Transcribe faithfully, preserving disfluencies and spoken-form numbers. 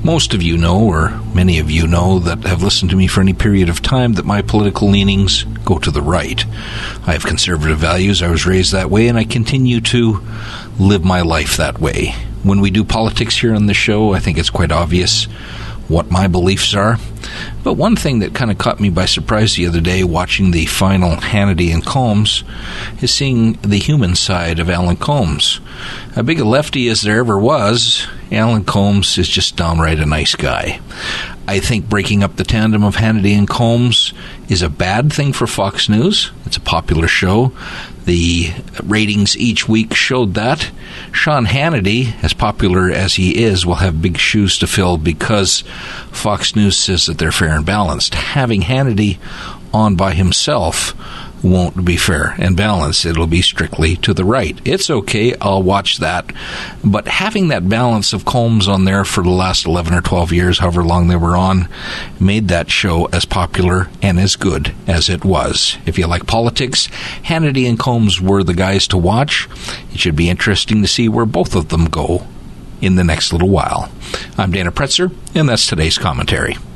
Most of you know, or many of you know, that have listened to me for any period of time, that my political leanings go to the right. I have conservative values. I was raised that way, and I continue to live my life that way. When we do politics here on the show, I think it's quite obvious what my beliefs are. But one thing that kind of caught me by surprise the other day watching the final Hannity and Combs is seeing the human side of Alan Combs. A big a lefty as there ever was, Alan Combs is just downright a nice guy. I think breaking up the tandem of Hannity and Combs is a bad thing for Fox News. It's a popular show. The ratings each week showed that. Sean Hannity, as popular as he is, will have big shoes to fill because Fox News says that they're fair and balanced. Having Hannity on by himself won't be fair and balanced. It'll be strictly to the right. It's okay, I'll watch that. But having that balance of Combs on there for the last eleven or twelve years, however long they were on, made that show as popular and as good as it was. If you like politics, Hannity and Combs were the guys to watch. It should be interesting to see where both of them go in the next little while. I'm Dana Pretzer, and that's today's commentary.